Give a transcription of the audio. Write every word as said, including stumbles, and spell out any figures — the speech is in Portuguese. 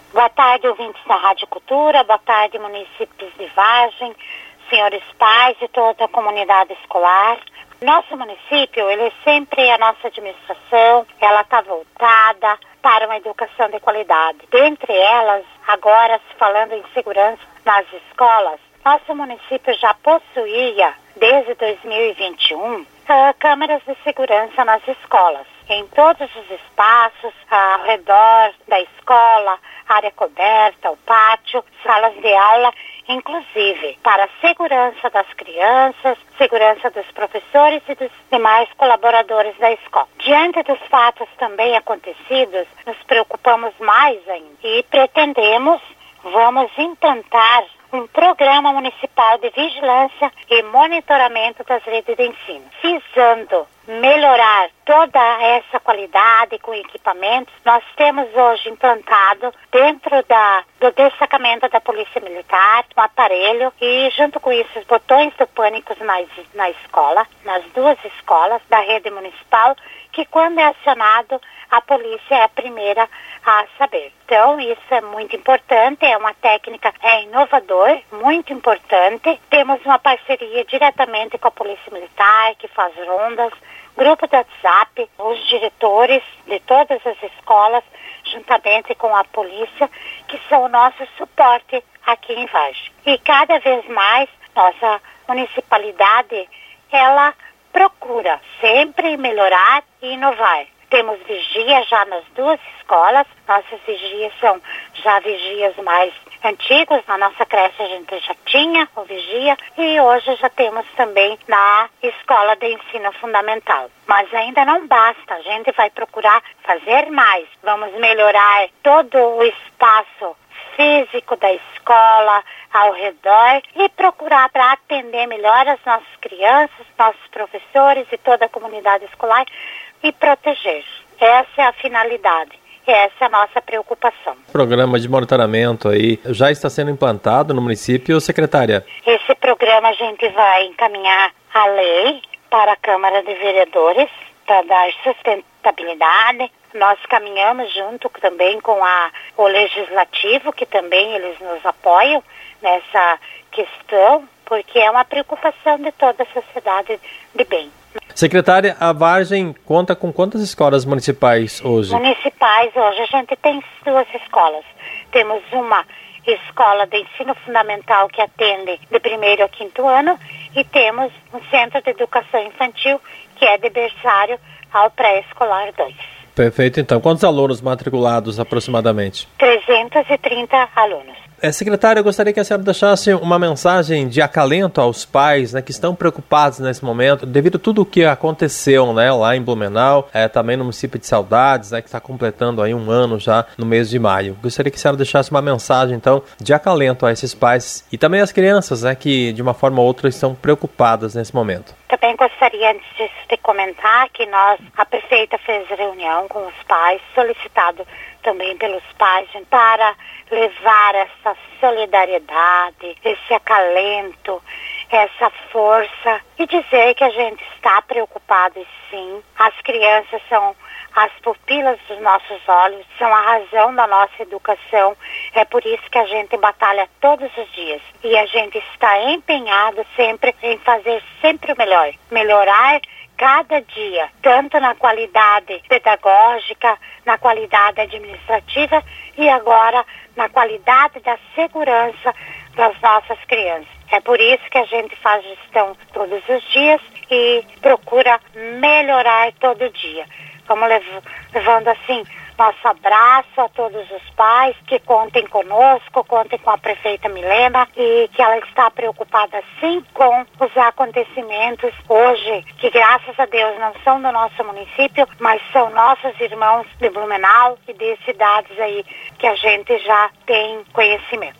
Boa tarde, ouvintes da Rádio Cultura, boa tarde, municípios de Vargem, senhores pais e toda a comunidade escolar. Nosso município, ele sempre, a nossa administração, ela está voltada para uma educação de qualidade. Dentre elas, agora falando em segurança nas escolas, nosso município já possuía, desde dois mil e vinte e um, uh, câmeras de segurança nas escolas. Em todos os espaços, ao redor da escola, área coberta, o pátio, salas de aula, inclusive para a segurança das crianças, segurança dos professores e dos demais colaboradores da escola. Diante dos fatos também acontecidos, nos preocupamos mais ainda e pretendemos, vamos implantar um programa municipal de vigilância e monitoramento das redes de ensino, visando melhorar toda essa qualidade com equipamentos. Nós temos hoje implantado dentro da, do destacamento da Polícia Militar um aparelho e junto com isso os botões do pânico na, na escola, nas duas escolas da rede municipal, que quando é acionado a polícia é a primeira a saber. Então isso é muito importante, é uma técnica, é inovador, muito importante. Temos uma parceria diretamente com a Polícia Militar, que faz rondas, grupo de WhatsApp, os diretores de todas as escolas, juntamente com a polícia, que são o nosso suporte aqui em Vargem. E cada vez mais, nossa municipalidade, ela procura sempre melhorar e inovar. Temos vigia já nas duas escolas, nossas vigias são já vigias mais antigos, na nossa creche a gente já tinha o vigia e hoje já temos também na escola de ensino fundamental. Mas ainda não basta, a gente vai procurar fazer mais, vamos melhorar todo o espaço físico da escola, ao redor e procurar para atender melhor as nossas crianças, nossos professores e toda a comunidade escolar e proteger. Essa é a finalidade. Essa é a nossa preocupação. O programa de monitoramento aí já está sendo implantado no município, secretária? Esse programa a gente vai encaminhar a lei para a Câmara de Vereadores para dar sustentabilidade. Nós caminhamos junto também com a, o Legislativo, que também eles nos apoiam nessa questão, porque é uma preocupação de toda a sociedade de bem. Secretária, a Vargem conta com quantas escolas municipais hoje? Municipais hoje a gente tem duas escolas. Temos uma escola de ensino fundamental que atende de primeiro ao quinto ano e temos um centro de educação infantil que é de berçário ao pré-escolar dois. Perfeito, então. Quantos alunos matriculados aproximadamente? trezentos e trinta alunos. É, secretária, eu gostaria que a senhora deixasse uma mensagem de acalento aos pais, né, que estão preocupados nesse momento, devido a tudo o que aconteceu, né, lá em Blumenau, é, também no município de Saudades, né, que está completando aí um ano já no mês de maio. Gostaria que a senhora deixasse uma mensagem, então, de acalento a esses pais e também às crianças, né, que de uma forma ou outra estão preocupadas nesse momento. Também gostaria, antes disso, de comentar que nós, a prefeita fez reunião com os pais, solicitado também pelos pais, para levar essa solidariedade, esse acalento, essa força e dizer que a gente está preocupado sim. As crianças são as pupilas dos nossos olhos, são a razão da nossa educação. É por isso que a gente batalha todos os dias. E a gente está empenhado sempre em fazer sempre o melhor. Melhorar cada dia, tanto na qualidade pedagógica, na qualidade administrativa e agora na qualidade da segurança das nossas crianças. É por isso que a gente faz gestão todos os dias e procura melhorar todo dia. Vamos levando assim nosso abraço a todos os pais que contem conosco, contem com a prefeita Milena e que ela está preocupada sim com os acontecimentos hoje, que graças a Deus não são do nosso município, mas são nossos irmãos de Blumenau e de cidades aí que a gente já tem conhecimento.